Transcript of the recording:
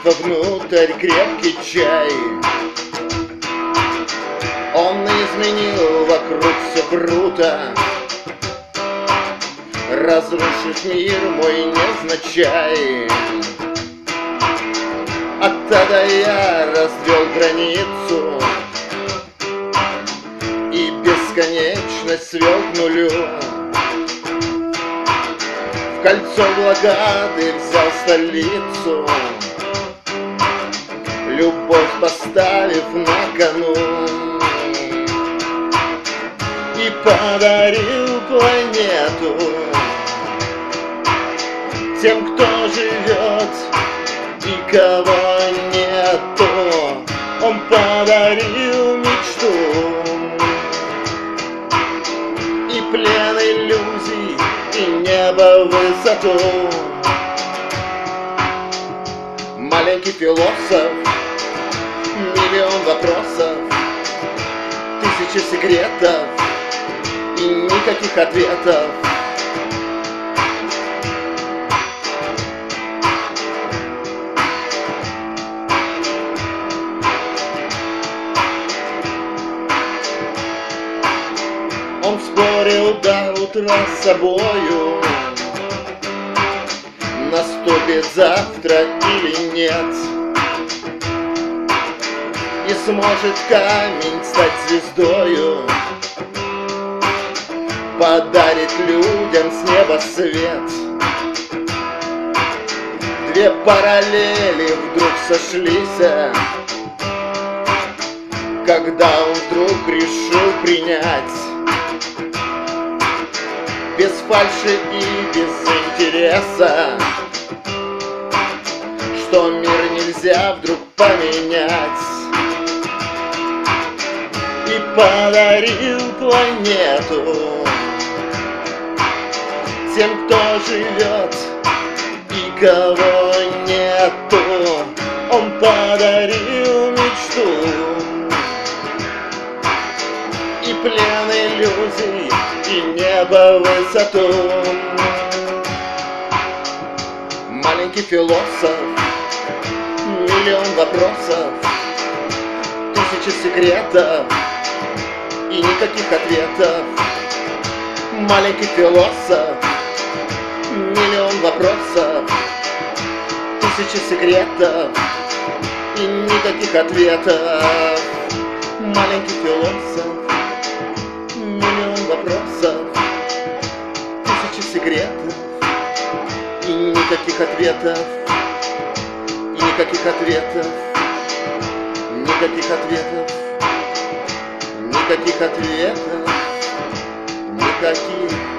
вовнутрь крепкий чай. Он изменил вокруг все круто, разрушив мир мой невзначай. От тогда я развел границу и бесконечность свел к нулю. В кольцо блокады взял столицу, любовь поставив на кону, и подарил планету тем, кто живет и кого нету. Он подарил мечту и плен иллюзий, и небо в высоту. Маленький философ, миллион вопросов, тысячи секретов и никаких ответов. Он спорил до утра с собою, наступит завтра или нет, и сможет камень стать звездою, подарит людям с неба свет. Две параллели вдруг сошлись, когда он вдруг решил принять без фальши и без интереса, что мир нельзя вдруг поменять, и подарил планету тем, кто живет и кого нету. Он подарил мечту и плен иллюзий, и небо в высоту. Маленький философ, миллион вопросов, тысячи секретов и никаких ответов. Маленький философ, миллион вопросов, тысячи секретов и никаких ответов. Маленький философ, миллион вопросов, тысячи секретов и никаких ответов. И никаких ответов. Никаких ответов. Никаких ответов. Никаких